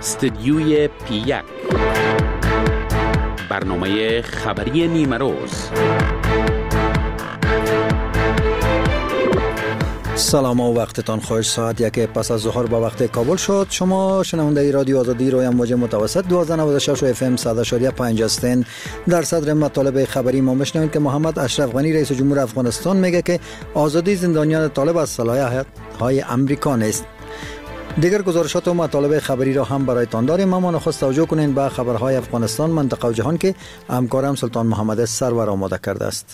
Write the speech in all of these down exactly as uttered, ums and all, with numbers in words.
استدیوی پی یک، برنامه خبری نیمه روز. سلام و وقتتان خوش. ساعت یک پس از ظهر با وقت کابل شد. شما شنونده رادیو آزادی روی موج متوسط دویست و نود و شش اف ام صد و پنج هستین. در صدر مطالب خبری ما میشنوید که محمد اشرف غنی رئیس جمهور افغانستان میگه که آزادی زندانیان طالب از صلاحیت های امریکا نیست. دیگر گزارشات و مطالب خبری را هم برایتان داریم، اما نخست توجه کنین به خبرهای افغانستان، منطقه و جهان که همکارم سلطان محمد سرور آماده کرده است.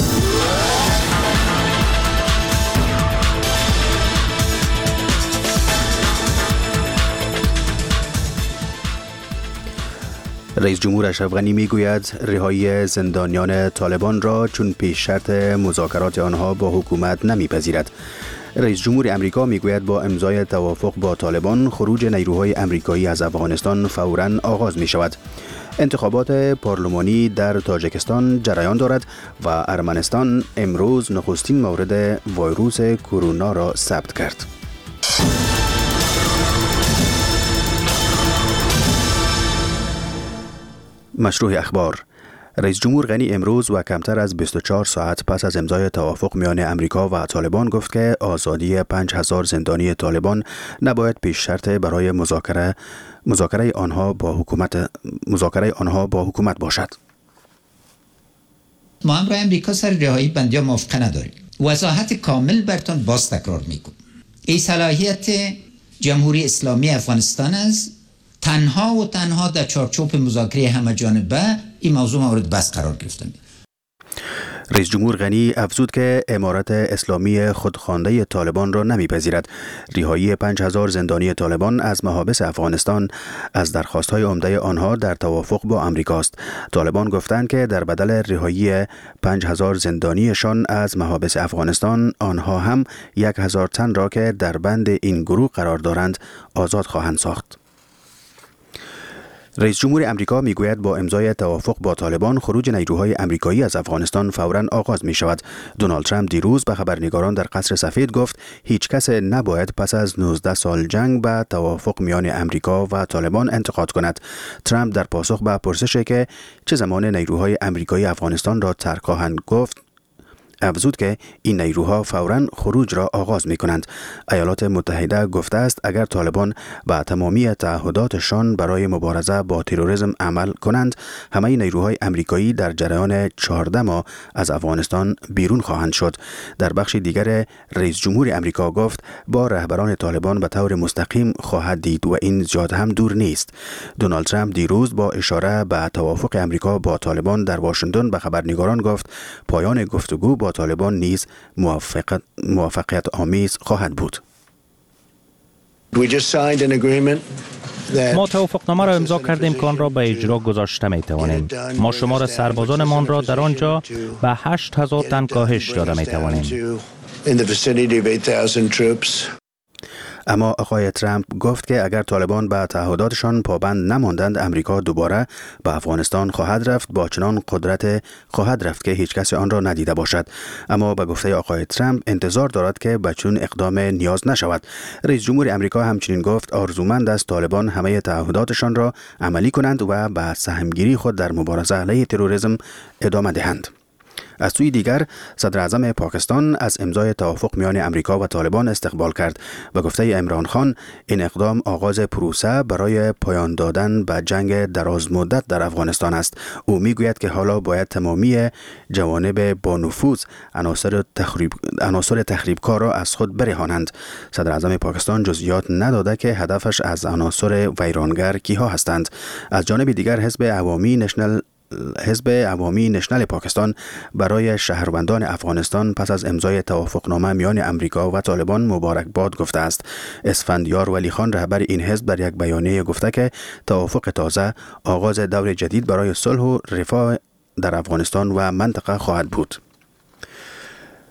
رئیس جمهور اشرف غنی میگوید رهایی زندانیان طالبان را چون پیش شرط مذاکرات آنها با حکومت نمیپذیرد. رئیس جمهور امریکا میگوید با امضای توافق با طالبان خروج نیروهای امریکایی از افغانستان فوراً آغاز می شود. انتخابات پارلمانی در تاجیکستان جریان دارد و ارمنستان امروز نخستین مورد ویروس کرونا را ثبت کرد. مشروع اخبار. رئیس جمهور غنی امروز و کمتر از بیست و چهار ساعت پس از امضای توافق میان امریکا و طالبان گفت که آزادی پنج هزار زندانی طالبان نباید پیش شرط برای مذاکره مذاکره آنها با حکومت مذاکره آنها با حکومت باشد. ما هم با امریکا سر رهایی بندیان موافقه نداریم. وضاحت کامل برتون باز تکرار میکنم. این صلاحیت جمهوری اسلامی افغانستان است. تنها و تنها در چارچوب مذاکره همه جانبه این موضوع مورد بحث قرار گرفته. رئیس جمهور غنی افزود که امارت اسلامی خودخوانده طالبان را نمیپذیرد. رهایی پنج هزار زندانی طالبان از محابس افغانستان از درخواست‌های عمده آنها در توافق با امریکاست. طالبان گفتند که در بدل رهایی پنج هزار زندانیشان از محابس افغانستان آنها هم یک هزار تن را که در بند این گروه قرار دارند آزاد خواهند ساخت. رئیس جمهور امریکا میگوید با امضای توافق با طالبان خروج نیروهای امریکایی از افغانستان فوراً آغاز می شود. دونالد ترامپ دیروز به خبرنگاران در قصر سفید گفت هیچ کس نباید پس از نوزده سال جنگ به توافق میان امریکا و طالبان انتقاد کند. ترامپ در پاسخ به پرسشی که چه زمان نیروهای امریکایی افغانستان را ترک خواهند گفت افزود که این نیروها فوراً خروج را آغاز می کنند. ایالات متحده گفته است اگر طالبان با تمامی تعهداتشان برای مبارزه با تروریسم عمل کنند، همه نیروهای امریکایی در جریان چهارده ماه از افغانستان بیرون خواهند شد. در بخش دیگر رئیس جمهور امریکا گفت با رهبران طالبان به طور مستقیم خواهد دید و این زیاد هم دور نیست. دونالد ترامپ دیروز با اشاره به توافق امریکا با طالبان در واشنگتن به خبرنگاران گفت پایان گفتگو با طالبان نیز موافقت موافقت آمیز خواهد بود. ما توافقنامه را امضا کردیم که آن را به اجرا گذاشته می توانیم. ما شمار سربازانمان را در آنجا به هشت هزار تن کاهش داده می توانیم. اما آقای ترامپ گفت که اگر طالبان به تعهداتشان پابند نماندند امریکا دوباره به افغانستان خواهد رفت، با چنان قدرت خواهد رفت که هیچ کسی آن را ندیده باشد. اما به گفته آقای ترامپ انتظار دارد که به چنین اقدام نیاز نشود. رئیس جمهور امریکا همچنین گفت آرزومند است طالبان همه تعهداتشان را عملی کنند و به سهمگیری خود در مبارزه علیه تروریسم ادامه دهند. از سوی دیگر صدر اعظم پاکستان از امضای توافق میان امریکا و طالبان استقبال کرد. به گفته عمران خان این اقدام آغاز پروسه برای پایان دادن به جنگ دراز مدت در افغانستان است. او میگوید که حالا باید تمامی جوانب با نفوذ عناصر تخریب عناصر تخریبکار را از خود برهانند. صدر اعظم پاکستان جزئیات نداده که هدفش از عناصر ویرانگر کیها هستند. از جانب دیگر حزب عوامی نشنل حزب عوامی نشنل پاکستان برای شهروندان افغانستان پس از امضای توافقنامه میان امریکا و طالبان مبارکباد گفته است. اسفندیار ولی خان رهبر این حزب در یک بیانیه گفته که توافق تازه آغاز دور جدید برای صلح و رفاه در افغانستان و منطقه خواهد بود.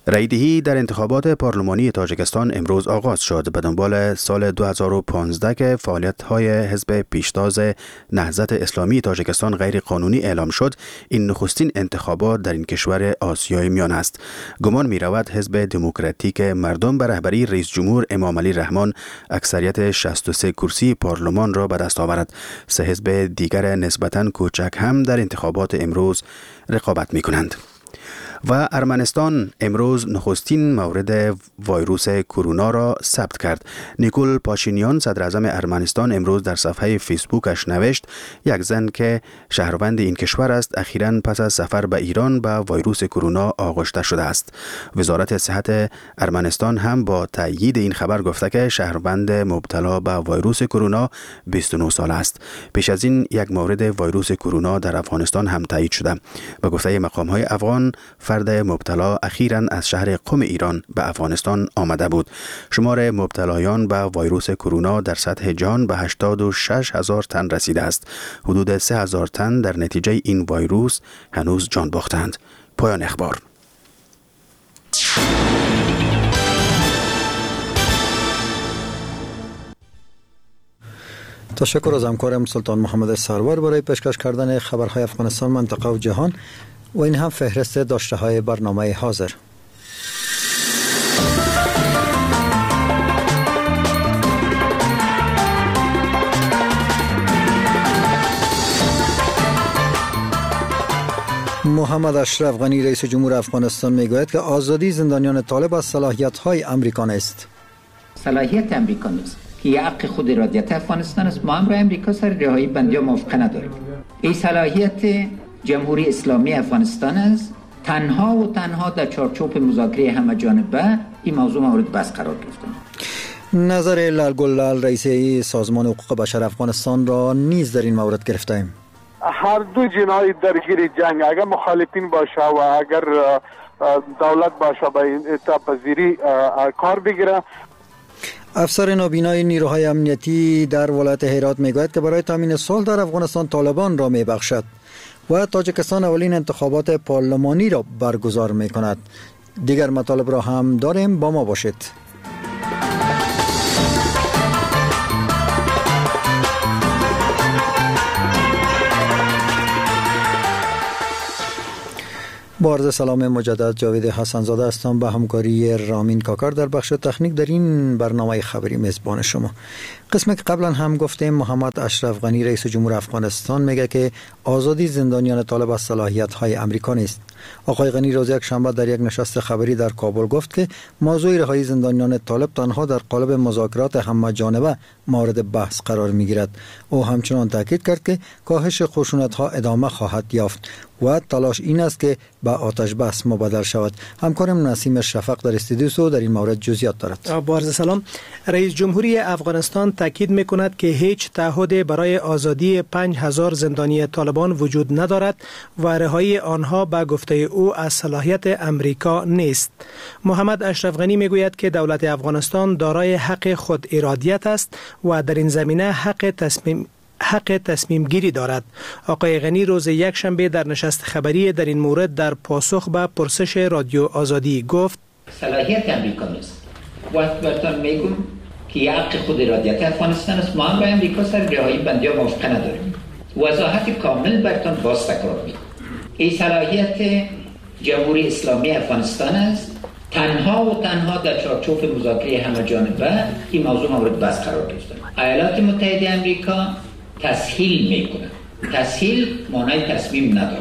رایدهی در انتخابات پارلمانی تاجیکستان امروز آغاز شد به دنبال سال دو هزار و پانزده که فعالیت‌های حزب پیشتاز نهضت اسلامی تاجیکستان غیر قانونی اعلام شد. این نخستین انتخابات در این کشور آسیای میانه است. گمان می‌رود حزب دموکراتیک مردم به رهبری رئیس جمهور امام علی رحمان اکثریت شصت و سه کرسی پارلمان را به دست آورد. سه حزب دیگر نسبتاً کوچک هم در انتخابات امروز رقابت می‌کنند. و ارمنستان امروز نخستین مورد ویروس کرونا را ثبت کرد. نیکول پاشینیان صدر اعظم ارمنستان امروز در صفحه فیسبوکش نوشت یک زن که شهروند این کشور است اخیراً پس از سفر به ایران به ویروس کرونا آغشته شده است. وزارت صحت ارمنستان هم با تایید این خبر گفته که شهروند مبتلا به ویروس کرونا بیست و نه ساله است. پیش از این یک مورد ویروس کرونا در افغانستان هم تایید شده. به گفته مقام‌های افغان فرد مبتلا اخیراً از شهر قم ایران به افغانستان آمده بود. شمار مبتلایان به ویروس کرونا در سطح جهان به هشتاد و شش هزار تن رسیده است. حدود سه هزار تن در نتیجه این ویروس هنوز جان باختند. پایان اخبار. تشکر از همکارم سلطان محمد سرور برای پیشکش کردن خبرهای افغانستان، منطقه و جهان. و این هم فهرست داشته های برنامه حاضر. محمد اشرف غنی رئیس جمهور افغانستان میگوید که آزادی زندانیان طالب از صلاحیت های امریکا است. صلاحیت امریکا نیست که یه حق خود ارادیت افغانستان است. ما هم را امریکا سر رهایی بندی موافقه نداریم. این صلاحیت جمهوری اسلامی افغانستان است. تنها و تنها در چارچوب مذاکره همه جانبه این موضوع مورد بحث قرار گرفته. نظر لال گلال رئیس سازمان حقوق بشر افغانستان را نیز در این مورد گرفتیم. هر دو جناح درگیر جنگ اگر مخالفین باشه و اگر دولت باشه به این اتحادپذیری کار بگیره. افسر نابینای نیروهای امنیتی در ولایت هرات میگوید که برای تامین صلح در افغانستان طالبان را میبخشد و تاجیکستان اولین انتخابات پارلمانی را برگزار میکند. دیگر مطالب را هم داریم، با ما باشید. با عرض سلام مجدد، جاوید حسنزاده هستم به همکاری رامین کاکر در بخش تکنیک در این برنامه خبری میزبان شما. قسمی که قبلا هم گفتیم محمد اشرف غنی رئیس جمهور افغانستان میگه که آزادی زندانیان طالب از صلاحیت های امریکا نیست. آقای غنی روز یک شنبه در یک نشست خبری در کابل گفت که موضوع رهایی زندانیان طالب تنها در قالب مذاکرات همه جانبه مورد بحث قرار میگیرد. او همچنان تاکید کرد که کاهش خشونت ها ادامه خواهد یافت و تلاش این است که به آتش بس مبادل شود. همکارم نسیم شفق در استودیو در این مورد جزئیات دارد. با عرض سلام، رئیس جمهوری افغانستان تاکید میکند که هیچ تعهد برای آزادی پنج هزار زندانی طالبان وجود ندارد و رهایی آنها به گفته او از صلاحیت امریکا نیست. محمد اشرف غنی میگوید که دولت افغانستان دارای حق خود ارادیت است و در این زمینه حق تصمیم حق تصمیم گیری دارد. آقای غنی روز یک شنبه در نشست خبری در این مورد در پاسخ به پرسش رادیو آزادی گفت صلاحیت امریکا نیست. وقت برتان میگم که حق خود ارادیت افغانستان است. ما هم با امریکا سر رهایی بندی موافقه نداریم. وضاحت کامل برتان باز تکرار میکنم. این صلاحیت جمهوری اسلامی افغانستان است. تنها و تنها در چارچوب مذاکره همه جانبه این موضوع مورد بحث قرار گرفته. ایالات متحده آمریکا تسهیل میکنه. تسهیل معنای تصمیم نداره.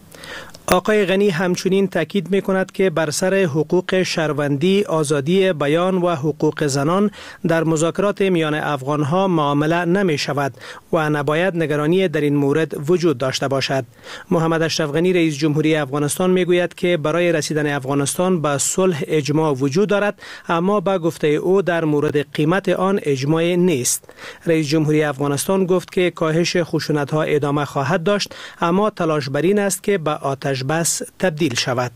آقای غنی همچنین تاکید میکند که بر سر حقوق شهروندی، آزادی بیان و حقوق زنان در مذاکرات میان افغانها معامله نمی شود و نباید نگرانی در این مورد وجود داشته باشد. محمد اشرف غنی رئیس جمهوری افغانستان میگوید که برای رسیدن افغانستان به صلح اجماع وجود دارد، اما با گفته او در مورد قیمت آن اجماع نیست. رئیس جمهوری افغانستان گفت که کاهش خشونت ها ادامه خواهد داشت، اما تلاش بر این است که به آتش بس تبدیل شود.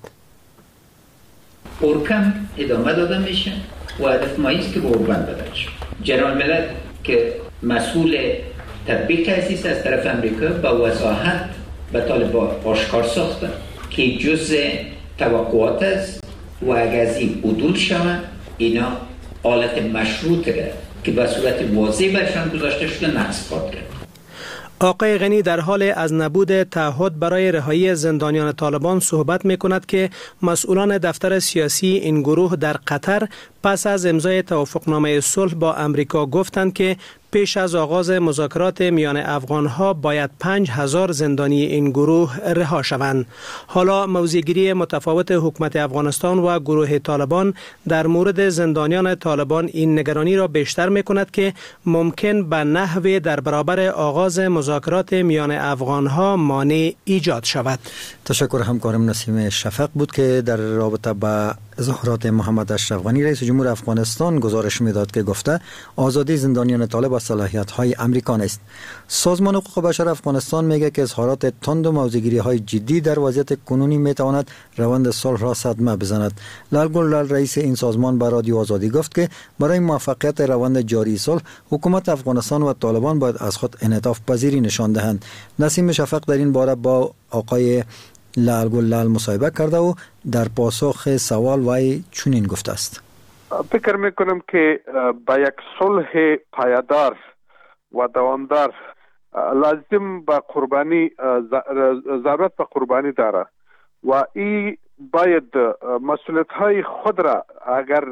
اورکم ادامه داده میشه و هدف ما است که به اوربند بدل شد. جنرال ملت که مسئول تطبیق تأسیس از طرف امریکا با وضاحت به طالبان آشکار ساخته که جزء توقعات است و اگر از این عدول شود اینا حالت مشروط را که به صورت واضح برشان گذاشته شده نقض خواهد کرد. آقای غنی در حال از نبود تعهد برای رهایی زندانیان طالبان صحبت می کند که مسئولان دفتر سیاسی این گروه در قطر پس از امضای توافقنامه صلح با امریکا گفتند که پیش از آغاز مذاکرات میان افغانها باید پنج هزار زندانی این گروه رها شوند. حالا موضع‌گیری متفاوت حکومت افغانستان و گروه طالبان در مورد زندانیان طالبان این نگرانی را بیشتر می کند که ممکن به نحوی در برابر آغاز مذاکرات میان افغانها مانع ایجاد شود. تشکر همکارم نسیم شفق بود که در رابطه با اظهارات محمد اشرف غنی رئیس جمهور افغانستان گزارش میداد که گفته آزادی زندانیان طالب از صلاحیت‌های امریکا است. سازمان حقوق بشر افغانستان میگه که اظهارات تند و موضع‌گیری‌های جدی در وضعیت کنونی میتواند روند صلح را صدمه بزند. لال گلال رئیس این سازمان به رادیو آزادی گفت که برای موفقیت روند جاری صلح حکومت افغانستان و طالبان باید از خود انعطاف پذیری نشان دهند. نسیم شفق در این باره با آقای لال گلال مصاحبه کرده و در پاسخ سوال وی چنین گفته است. فکر میکنم که با یک صلح پایدار و دوامدار لازم با قربانی ضرورت به قربانی داره و این باید مسئولیت های خود را اگر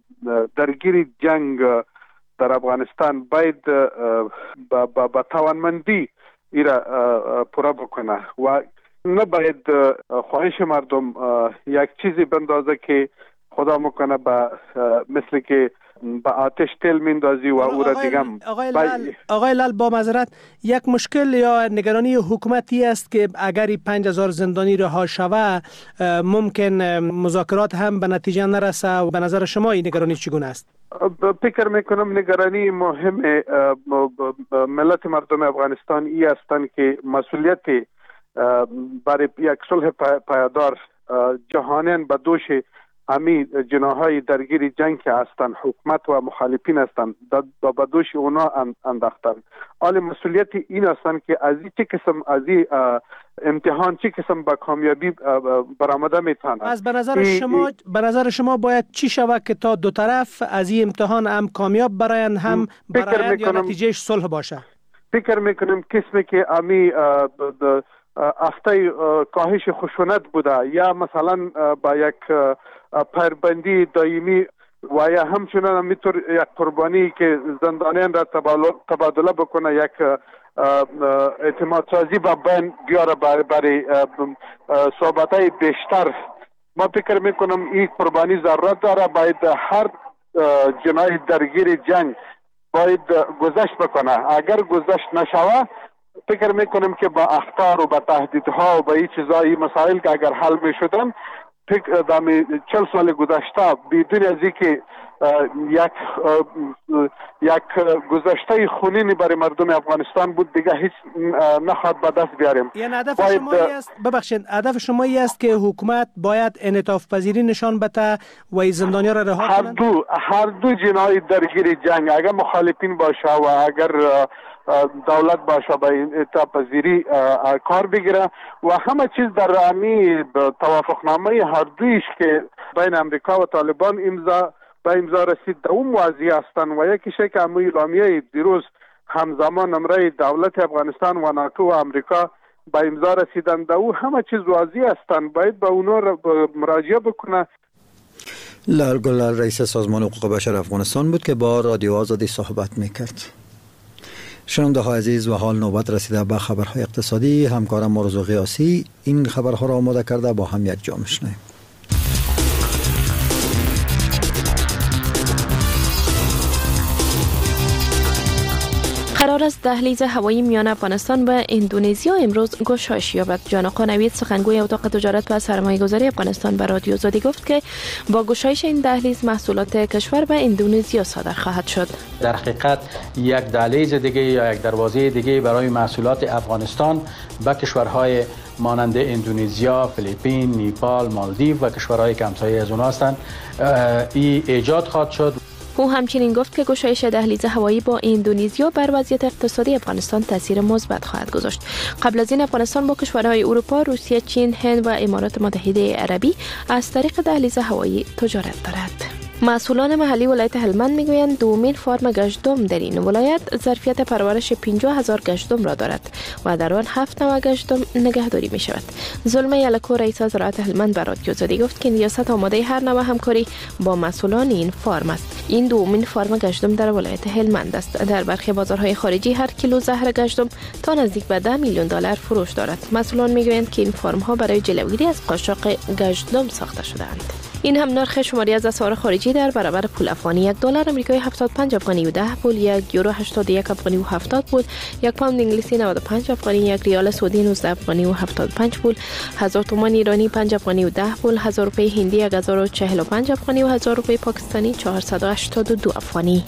درگیر جنگ در افغانستان باید با, با, با توانمندی ای را پورا بکنه و نباید خواهش مردم یک چیزی بندازه که خدا مکنه با مثل که با آتش تل میندازی و او را دیگه آقای لال آقای لال با معذرت یک مشکل یا نگرانی حکومتی است که اگر پنج هزار زندانی رها شود ممکن مذاکرات هم به نتیجه نرسه و به نظر شما این نگرانی چگونه است؟ فکر میکنم نگرانی مهم ملت مردم افغانستان ای هستند که مسئولیت برای یک صلح پایدار جهانیان به دوش امی جناهای درگیر جنگ که هستند حکومت و مخالفین هستند با به دوش اونا انداختند. حال مسئولیت این هستند که از این چه قسم از این امتحان چه قسم با کامیابی برآمده میتواند. از به نظر شما به نظر شما باید چی شود که تا دو طرف از این امتحان هم کامیاب براین هم برای یا نتیجهش صلح باشه؟ فکر میکنم قسمی که امی افته کاهش خشونت بوده یا مثلا با یک پیربندی دائمی و یا همچنان میتور یک قربانی که زندانیان را تبادله بکنه یک اعتماد سازی با بین بیاره برای صحبتهای بیشتر. ما فکر میکنم این قربانی ضرورت داره. باید هر جناح درگیر جنگ باید گذشت بکنه. اگر گذشت نشوه فکر میکنم که با اخطار و با تهدیدها و با این چیزایی مسائل که اگر حل میشدن فکر دامی چل سال گذشته بدون از اینکه یک یک گذشته خونینی برای مردم افغانستان بود دیگه هیچ نخواد به دست بیاریم. یعنی هدف شما است ببخشید هدف شما است که حکومت باید انعطاف پذیری نشان بده و زندانیان را رها کنند؟ هر دو هر دو جناح درگیر جنگ اگر مخالفین باشه و اگر دولت باشه با انعطاف پذیری کار بگیره و همه چیز در امی توافقنامه هر دویش که بین امریکا و طالبان امضا به امضا رسید در اون واضح هستند و یکی شی که امی اعلامیه دیروز همزمان نمره دولت افغانستان و ناتو و امریکا به امضا رسیدند در او همه چیز واضح هستند. باید به اونا مراجعه بکنه. لال گلال رئیس سازمان حقوق بشر افغانستان بود که با رادیو آزادی صحبت میکرد. شنونده های عزیز و حال نوبت رسیده به خبرهای اقتصادی. همکارم مرزو قیاسی این خبرها را آماده کرده، با هم یک جا میشنویم. قرار است دهلیز هوایی میان افغانستان و اندونزیا امروز گشایش یابد. جان آقا نوید سخنگوی اتاق تجارت و سرمایه‌گذاری افغانستان به رادیو آزادی گفت که با گشایش این دهلیز محصولات کشور به اندونزیا صادر خواهد شد. در حقیقت یک دهلیز دیگه یا یک دروازه دیگه برای محصولات افغانستان به کشورهای مانند اندونزیا، فیلیپین، نیپال، مالدیو و کشورهای که همسایه از اونها هستند ای ایجاد خواهد شد. او همچنین گفت که گشایش دهلیز هوایی با اندونزیا بر وضعیت اقتصادی افغانستان تاثیر مثبت خواهد گذاشت. قبل از این افغانستان با کشورهای اروپا، روسیه، چین، هند و امارات متحده عربی از طریق دهلیز هوایی تجارت دارد. مسئولان محلی ولایت هلمند میگویند دومین فارم گشتم در این ولایت ظرفیت پرورش پنجاه هزار گشتم را دارد و در آن هفت نوع گشتم نگهداری می شود. ظلمه یلکو رئیس زراعت هلمند به رادیو زادی گفت که ریاست آماده هر نوع همکاری با مسئولان این فارم است. این دومین فارم گشتم در ولایت هلمند است. در برخی بازارهای خارجی هر کیلو زهر گشتم تا نزدیک به ده میلیون دلار فروش دارد. مسئولان میگویند که این فارم ها برای جلوگیری از قاچاق گشتم ساخته شده‌اند. این هم نرخ شماری از اسعار خارجی در برابر پول افغانی: یک دلار آمریکایی هفتاد و پنج افغانی و ده پول، یک یورو هشتاد و یک افغانی و هفتاد پول، یک پوند انگلیسی نود و پنج افغانی، یک ریال سعودی نوزده افغانی و هفتاد و پنج پول، هزار تومان ایرانی پنج افغانی و ده پول، هزار روپیه هندی یک هزار و چهل و پنج افغانی و هزار روپیه پاکستانی چهارصد و هشتاد و دو افغانی.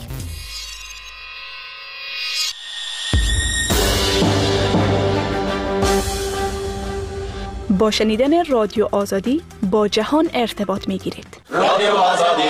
با شنیدن رادیو آزادی با جهان ارتباط می‌گیرید. رادیو آزادی.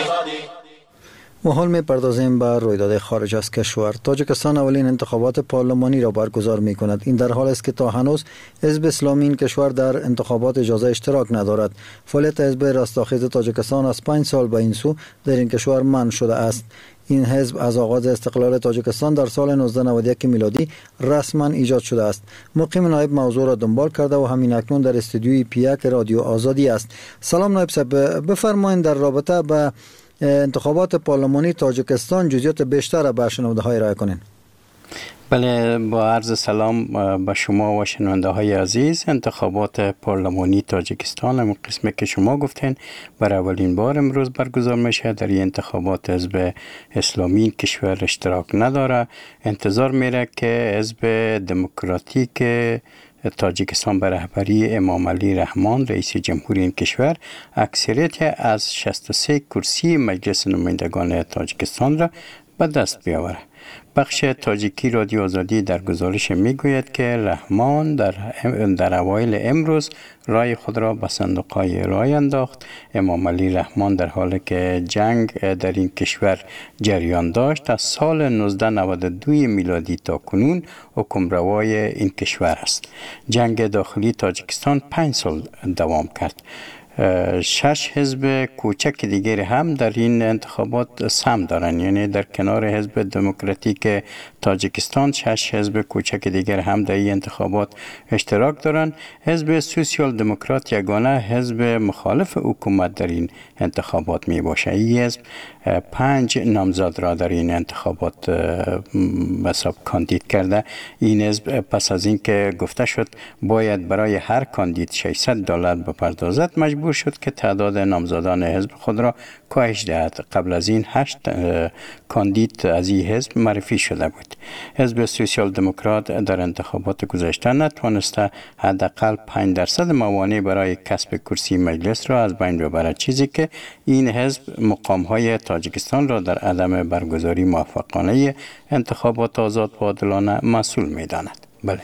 و حال می‌پردازیم به رویداد خارج از کشور. تاجیکستان اولین انتخابات پارلمانی را برگزار می‌کند. این در حال است که تا هنوز حزب اسلامی این کشور در انتخابات اجازه اشتراک ندارد. فعالیت حزب رستاخیز تاجیکستان از پنج سال به این سو در این کشور منع شده است. این حزب از آغاز استقلال تاجیکستان در سال نوزده نود و یک میلادی رسما ایجاد شده است. مقیم نایب موضوع را دنبال کرده و همین اکنون در استودیوی پیک رادیو آزادی است. سلام نایب صاحب، بفرمایید در رابطه با انتخابات پارلمانی تاجیکستان جزئیات بیشتر به شنونده‌های ارائه کنین. بله، با عرض سلام به شما و شنونده های عزیز. انتخابات پارلمانی تاجیکستان، همون قسمی که شما گفتین، برای اولین بار امروز برگزار میشه. در این انتخابات حزب اسلامی کشور اشتراک نداره. انتظار میره که حزب دموکراتیک تاجیکستان به رهبری امام علی رحمان رئیس جمهوری این کشور اکثریت از شصت و سه کرسی مجلس نمایندگان تاجیکستان را به دست بیاوره. بخش تاجیکی رادیو آزادی در گزارش میگوید که رحمان در در اوایل امروز رای خود را به صندوق‌های رای انداخت. امام علی رحمان در حالی که جنگ در این کشور جریان داشت از سال نوزده نود و دو میلادی تا کنون حکمروای این کشور است. جنگ داخلی تاجیکستان پنج سال دوام کرد. شش حزب کوچک دیگر هم در این انتخابات سهم دارند، یعنی در کنار حزب دموکراتیک تاجیکستان شش حزب کوچک دیگر هم در این انتخابات اشتراک دارند. حزب سوسیال دموکرات یگانه حزب مخالف حکومت در این انتخابات می باشه. این حزب پنج نامزد را در این انتخابات حساب کاندید کرده. این حزب پس از اینکه گفته شد باید برای هر کاندید ششصد دلار بپردازد مجبور شد که تعداد نامزدان حزب خود را کاهش دهد. قبل از این هشت کاندید از این حزب معرفی شده بود. حزب سوسیال دموکرات در انتخابات گذشته نتوانسته حداقل پنج درصد موانع برای کسب کرسی مجلس را از بین ببرد، چیزی که این حزب مقام‌های تاجیکستان را در عدم برگزاری موفقانه انتخابات آزاد و عادلانه مسئول می‌داند. بله.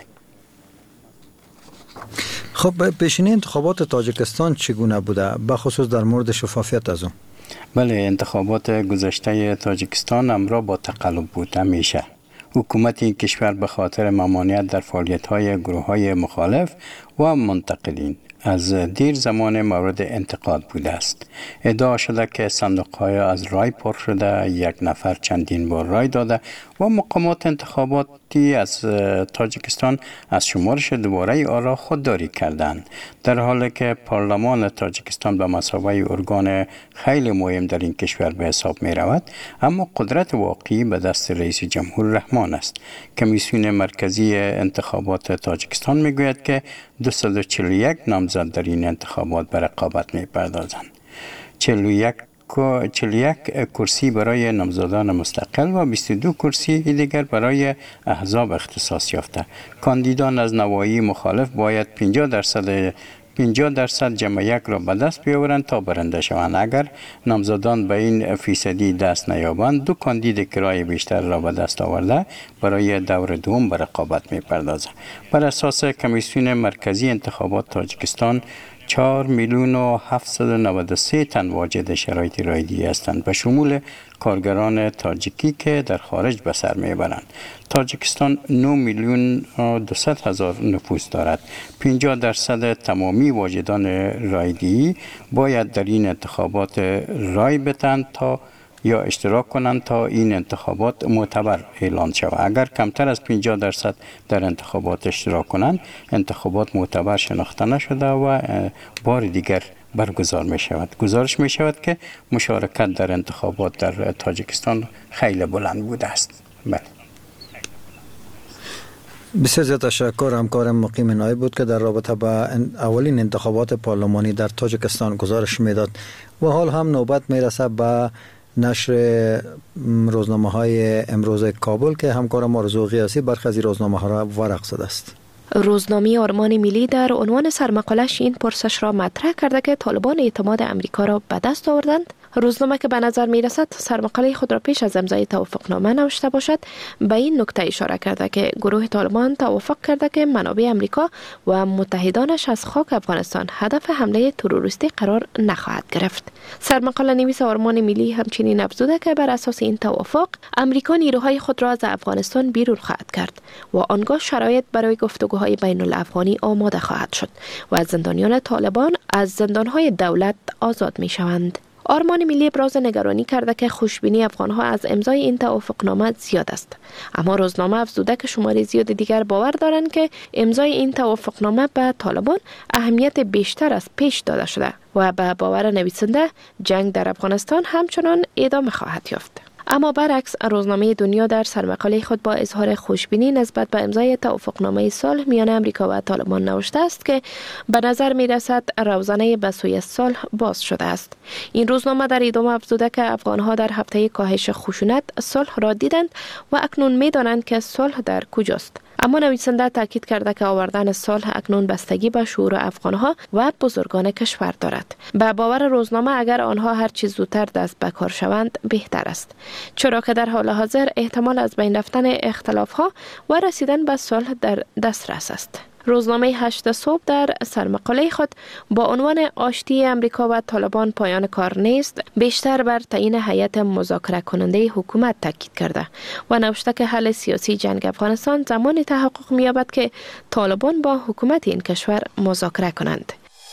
خب پیشینی انتخابات تاجیکستان چگونه بوده، بخصوص در مورد شفافیت از اون؟ بله، انتخابات گذشته تاجیکستان همراه با تقلب بود. همیشه حکومت این کشور به خاطر ممانعت در فعالیت‌های گروه‌های مخالف و منتقدین از دیر زمان مورد انتقاد بوده است. ادعا شده که صندوق‌های از رای پر شده، یک نفر چندین بار رای داده و مقامات انتخاباتی از تاجیکستان از شمارش دوباره آرا خودداری کردند، در حالی که پارلمان تاجیکستان به مثابه ارگان خیلی مهم در این کشور به حساب می رود، اما قدرت واقعی به دست رئیس جمهور رحمان است. کمیسیون مرکزی انتخابات تاجیکستان می گوید که دویست و چهل و یک نامزد در این انتخابات به رقابت می پردازند. چهل و یک چهل و یک کرسی برای نامزدان مستقل و بیست و دو کرسی دیگر برای احزاب اختصاص یافته. کاندیدان از نواحی مخالف باید پنجاه درصد پنجاه درصد جمع یک را به دست بیاورند تا برنده شوند. اگر نامزدان به این فیصدی دست نیابند، دو کاندید که رای بیشتر را به دست آورده برای دور دوم به رقابت می پردازند. بر اساس کمیسیون مرکزی انتخابات تاجیکستان، چهار میلیون و هفتصد و نود و سه تن واجد شرایط رایگیری هستند به شمول کارگران تاجیکی که در خارج به سر میبرند. تاجیکستان نه میلیون و دویست هزار نفوس دارد. پنجاه درصد تمامی واجدان رایگیری باید در این انتخابات رای بدهند تا یا اشتراک کنند تا این انتخابات معتبر اعلان شود. اگر کمتر از پنجاه درصد در انتخابات اشتراک کنند، انتخابات معتبر شناخته نشده و بار دیگر برگزار می شود. گزارش می شود که مشارکت در انتخابات در تاجیکستان خیلی بلند بوده است. بله. بسیار زیاد تشکر. همکارم مقیم نایب بود که در رابطه با اولین انتخابات پارلمانی در تاجیکستان گزارش میداد و حال هم نوبت میرسه به نشر روزنامه های امروز کابل که همکارم آرزو قیاسی برخی از روزنامه ها را ورق زده است. روزنامه آرمان ملی در عنوان سرمقاله‌اش این پرسش را مطرح کرده که طالبان اعتماد امریکا را به دست آوردند. روزنامه که به نظر می رسد سرمقاله خود را پیش از امضای توافقنامه نوشته باشد، به این نکته اشاره کرده که گروه طالبان توافق کرده که منابع امریکا و متحدانش از خاک افغانستان هدف حمله تروریستی قرار نخواهد گرفت. سرمقاله نویس آرمان ملی همچنین افزوده که بر اساس این توافق امریکا نیروهای خود را از افغانستان بیرون خواهد کرد و آنگاه شرایط برای گفتگوهای بین الافغانی آماده خواهد شد و زندانیان طالبان از زندانهای دولت آزاد می شوند. آرمان ملی ابراز نگرانی کرده که خوشبینی افغانها از امضای این توافقنامه زیاد است، اما روزنامه افزوده که شمار زیاد دیگر باور دارند که امضای این توافقنامه به طالبان اهمیت بیشتر از پیش داده شده و به باور نویسنده جنگ در افغانستان همچنان ادامه خواهد یافت. اما برعکس روزنامه دنیا در سرمقاله خود با اظهار خوشبینی نسبت به امضای توافقنامه صلح میان امریکا و طالبان نوشته است که به نظر می رسد روزانه به سوی صلح باز شده است. این روزنامه در ادامه افزوده که افغانها در هفته کاهش خشونت صلح را دیدند و اکنون می دانند که صلح در کجاست. اما نویسنده تاکید کرده که آوردن صلح اکنون بستگی به شعور افغانها و بزرگان کشور دارد. به باور روزنامه اگر آنها هر چیز زودتر دست به کار شوند بهتر است، چرا که در حال حاضر احتمال از بین رفتن اختلافها و رسیدن به صلح در دسترس است. روزنامه هشت صبح در سرمقاله خود با عنوان آشتی امریکا و طالبان پایان کار نیست بیشتر بر تعیین هیئت مذاکره کننده حکومت تاکید کرده و نوشته که حل سیاسی جنگ افغانستان زمانی تحقق می‌یابد که طالبان با حکومت این کشور مذاکره کنند.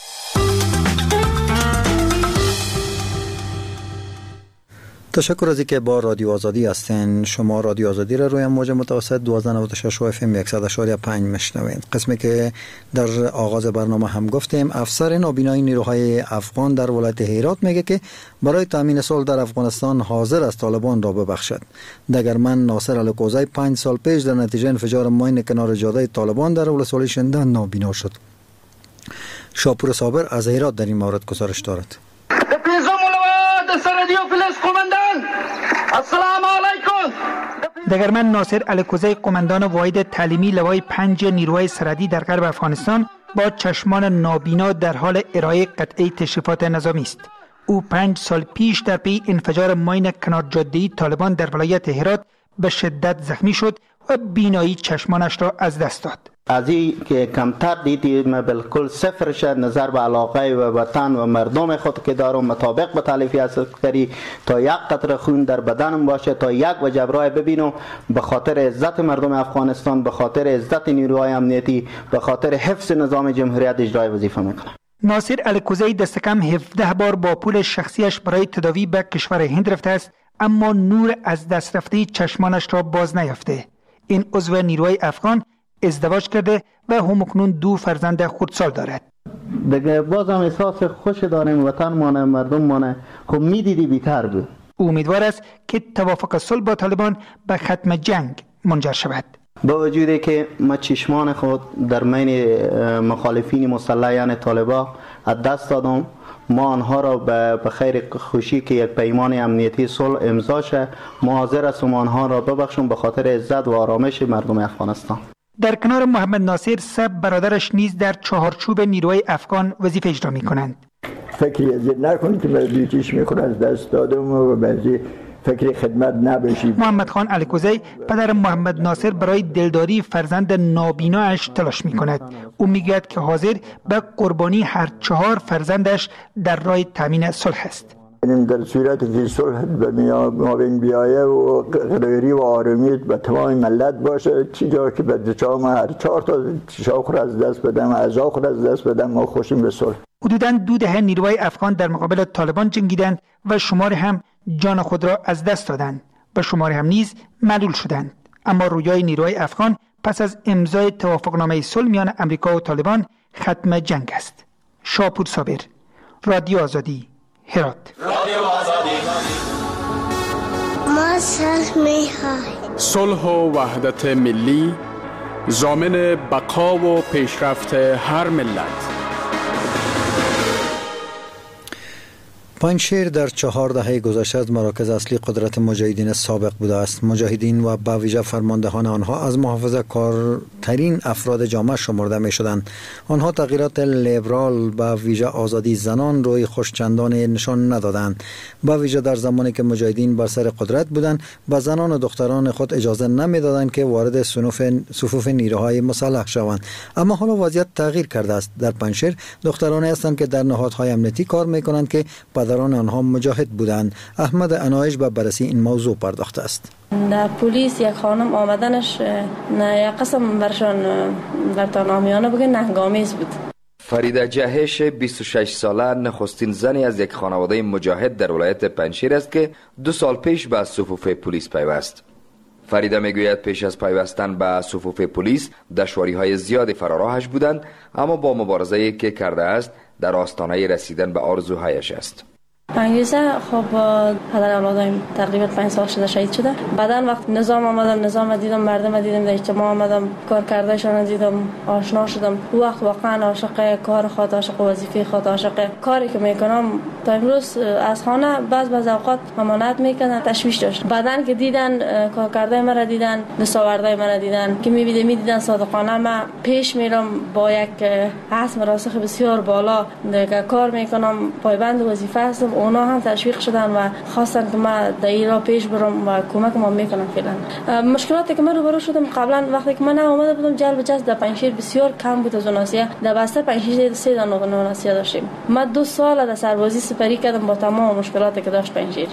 تشکر از اینکه با رادیو آزادی هستین. شما رادیو آزادی را روی موج متوسط دویست و نود و شش اف ام صد و پنج میشنوید. قسمی که در آغاز برنامه هم گفتیم، افسر نابینای نیروهای افغان در ولایت هرات میگه که برای تامین صلح در افغانستان حاضر است طالبان را ببخشد. دگرمن ناصر الکوزی پنج سال پیش در نتیجه انفجار ماین کنار جاده طالبان در ولسوالی شندان نابینا شد. شاپور صابر از هرات در این مورد گزارش دارد. السلام علیکم. دگرمن ناصر الکوزی قماندان واحد تعلیمی لوای پنج نیروهای سرحدی در غرب افغانستان با چشمان نابینا در حال ارائه قطعه تشریفات نظامی است. او پنج سال پیش در پی انفجار ماین کنار جاده طالبان در ولایت هرات به شدت زخمی شد و بینایی چشمانش را از دست داد. از این که کمتر دیدیم بالکل صفر شد نظر به علاقه و وطن و مردم خود که دارم مطابق به تالیفی عسکری تا یک قطره خون در بدنم باشه تا یک وجب راه ببینم به خاطر عزت مردم افغانستان، به خاطر عزت نیروهای امنیتی، به خاطر حفظ نظام جمهوریت اجرای وظیفه میکنم. ناصر الکوزی دست کم هفده بار با پول شخصیش برای تداوی به کشور هند رفته است، اما نور از دست رفته چشمانش را باز نیافته. این عضو نیروهای افغان ازدواج کرده و همکنون دو فرزند خردسال دارد. دیگه بازم احساس خوش داریم، وطن مانه، مردم مانه، خب میدیدی بیتر بود. امیدوار است که توافق صلح با طالبان به ختم جنگ منجر شود. با وجودی که ما چشمان خود در بین مخالفین مسلح یعنی طالبان از دست دادم، ما آنها را به خیر خوشی که یک پیمان امنیتی صلح امضا شد، ما حاضر هستیم آنها را ببخشیم به خاطر عزت و آرامش مردم افغانستان. در کنار محمد ناصر سه برادرش نیز در چهارچوب نیروهای افغان وظیفه اجرا می‌کنند. فکری از این نکنید که برای چیش میخواد از دست دادم و بعضی فکر خدمت نباشیم. محمد خان الکوزی پدر محمد ناصر برای دلداری فرزند نابینایش تلاش می کند. او میگوید که حاضر به قربانی هر چهار فرزندش در راه تامین صلح است. در صورتی که صلح به مابین بیایه و قراری و آرامی به تمام ملت باشه، چی جا که به چهار ما هر چهار تا شاخ را از دست بدم، اعضا را از دست بدم، ما خوشیم به صلح. حدوداً دو دهه نیروهای افغان در مقابل طالبان جنگیدند و شمار هم جان خود را از دست دادند و شمار هم نیز معلول شدند. اما رویای نیروهای افغان پس از امضای توافقنامه صلح میان امریکا و طالبان ختم جنگ است. شاپور صابر، رادیو آزادی، هرات. رادیو آزادی. ما صلح می‌خواهیم. صلح و وحدت ملی ضامن بقا و پیشرفت هر ملت. پنجشیر در چهار دهه گذشته از مراکز اصلی قدرت مجاهدین سابق بوده است. مجاهدین و به ویژه فرماندهان آنها از محافظه کارترین افراد جامعه شمرده می شدند. آنها تغییرات لیبرال به ویژه آزادی زنان روی خوشچندان نشان ندادند. به ویژه در زمانی که مجاهدین بر سر قدرت بودند، به زنان و دختران خود اجازه نمیدادند که وارد صفوف نیروهای مسلح شوند. اما حالا وضعیت تغییر کرده است. در پنجشیر دخترانی هستند که در نهادهای امنیتی کار می کنند که پدران آنها مجاهد بودند. احمد انایش به بررسی این موضوع پرداخته است. در پلیس یک خانم آمدنش نه یک قسم برشان برتان آمیانه بگه نهنگامیز بود. فریده جهش بیست و شش ساله نخستین زنی از یک خانواده مجاهد در ولایت پنجشیر است که دو سال پیش به صفوف پلیس پیوست. فریده میگوید پیش از پیوستن به صفوف پلیس دشواری‌های زیادی فراراهش بودند، اما با مبارزه‌ای که کرده است در آستانه رسیدن به آرزوهایش است. انگیزه خب پدر اولادایم تقریبا پنج سال شده شهید شده. بعدن وقت نظام آمدم، نظام دیدم، مردم دیدم، در اجتماع آمدم، کار کردهشان دیدم، آشنا شدم. او وقت واقعا عاشق کار خود، عاشق وظیفه خود، عاشق کاری که میکنم. تا امروز از خانه بعض بعض اوقات ممانعت میکنن، تشویش داشت. بعدن که دیدن کار کرده مرا دیدن، دستاوردهای مرا دیدن که میبینه میدیدن صادقانه ما پیش میرم با یک عزم راسخ بسیار بالا دیگه کار میکنم، پایبند وظیفه هستم. اونا هم تشویق شدن و خواستن که ما در این راه پیش برم و کمک ما میکنم. فعلا مشکلاتی که من روبرو شدم قبلا وقتی که من اومده بودم جلب جست در پنجشیر بسیار کم بود از اوناسیه. در بسته پنجشیر سه تا اوناسیه داشتیم. ما دو سال در سربازی سپری کردم با تمام مشکلاتی که داشت پنجشیر.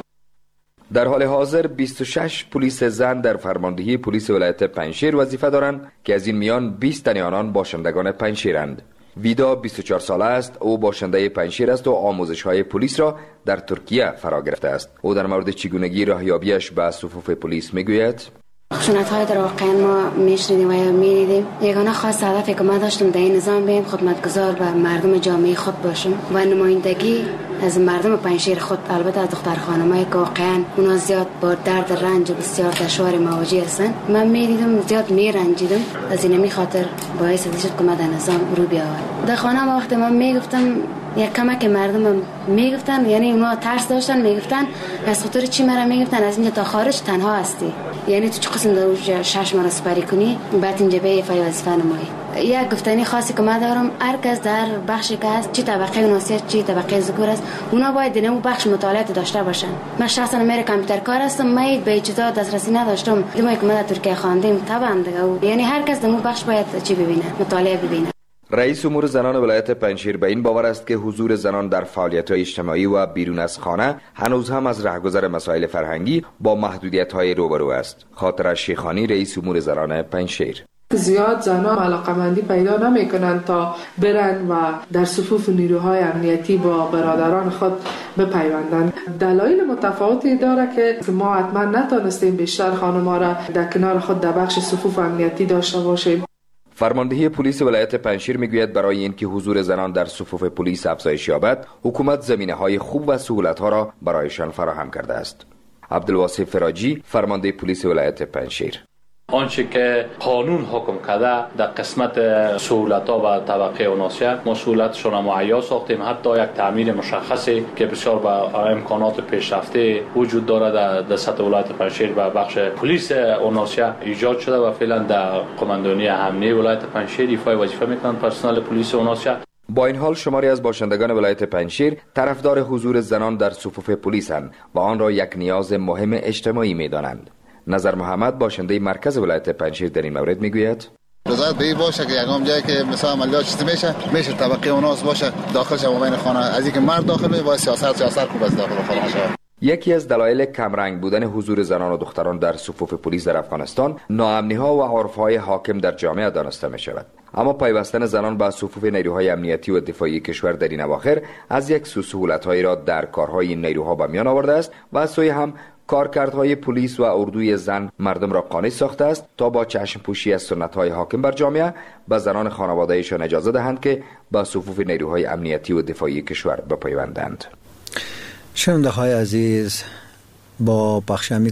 در حال حاضر بیست و شش پلیس زن در فرماندهی پلیس ولایت پنجشیر وظیفه دارند که از این میان بیست تن آنان باشندگان پنجشیرند. ویدا بیست و چهار ساله است. او باشنده پنجشیر است و آموزش‌های پلیس را در ترکیه فرا گرفته است. او در مورد چگونگی راهیابیش به صفوف پلیس میگوید: خشونت‌های در واقع ما میشنیدیم و میدیدیم. یگانه خاص هدفی که من داشتم در این نظام بیم خدمتگزار به مردم جامعه خود باشم و نمایندگی از مردم پنجشیر خود، البته از دختر خانمایی که واقعا اونا زیاد با درد رنج بسیار دشوار مواجه هستن. من میدیدم زیاد میرنجیدم، از این می خاطر باعث شد که من در نظام رو بیاورم. در خانه ما وقتی من میگفتم یک کمک مردم میگفتن، یعنی اونا ترس داشتن، میگفتن از خاطر چی مرا میگفتن از اینجا تا خارج تنها هستی، یعنی تو چه قسم در اونجا شش ماه سپری کنی بعد اینجا به فای وظیفه نمایی. یک گفتنی خاصی که من دارم، هر کس در بخشی که هست، چی طبقه ناسیت چی طبقه ذکور است، اونا باید در اون بخش مطالعات داشته باشن. من شخصا میره کامپیوتر کار هستم، من به چیزا دسترسی نداشتم. دیگه که من در ترکیه خواندم طبعا دیگه، یعنی هر کس در اون بخش باید چی ببینه، مطالعه ببینه. رئیس امور زنان ولایت پنجشیر به این باور است که حضور زنان در فعالیت‌های اجتماعی و بیرون از خانه هنوز هم از رهگذر مسائل فرهنگی با محدودیت‌های روبرو است. خاطر شیخانی، رئیس امور زنان پنجشیر: زیاد زنان علاقمندی پیدا نمی‌کنند تا برن و در صفوف نیروهای امنیتی با برادران خود بپیوندند. دلایل متفاوتی داره که ما حتما نتونستیم بیشتر خانم‌ها را در کنار خود در بخش صفوف امنیتی داشته باشیم. فرماندهی پلیس ولایت پنجشیر میگوید برای اینکه حضور زنان در صفوف پلیس افزایش یابد، حکومت زمینه‌های خوب و سهولت‌ها را برایشان فراهم کرده است. عبدالواصف فراجی، فرمانده پلیس ولایت پنجشیر: آنچه که قانون حکم کرده در قسمت سهولت‌ها و طبقه اوناسیه ما سهولتشون معیا ساختیم. حتی یک تعمیر مشخصی که بسیار با امکانات پیشرفته وجود داره در سطح ولایت پنجشیر و بخش پلیس اوناسیه ایجاد شده و فعلا در قماندانی امنیه ولایت پنجشیر ایفای وظیفه میکنند پرسنل پلیس اوناسیه. با این حال شماری از باشندگان ولایت پنجشیر طرفدار حضور زنان در صفوف پلیسند و آن را یک نیاز مهم اجتماعی می‌دانند. نظر محمد باشنده مرکز ولایت پنجشیر در این مورد میگوید: رضایت به این باشه که یکم جایی که مثلا عملیات چیز میشه میشه طبقه اوناس باشه داخلش و بین خانه، از اینکه مرد داخل می باید سیاست سیاست خوب از داخل خانه شه. یکی از دلایل کمرنگ بودن حضور زنان و دختران در صفوف پلیس در افغانستان ناامنی ها و عرفهای حاکم در جامعه دانسته می شود. اما پیوستن زنان به صفوف نیروهای امنیتی و دفاعی کشور در این اواخر از یک سو سهولت‌هایی را در کارهای این نیروها به میان آورده است و از سوی هم کارکردهای پلیس و اردوی زن مردم را قانع ساخته است تا با چشم پوشی از سنت‌های حاکم بر جامعه به زنان خانواده‌ایشان اجازه دهند که به صفوف نیروهای امنیتی و دفاعی کشور بپیوندند. شنونده های عزیز، با پخش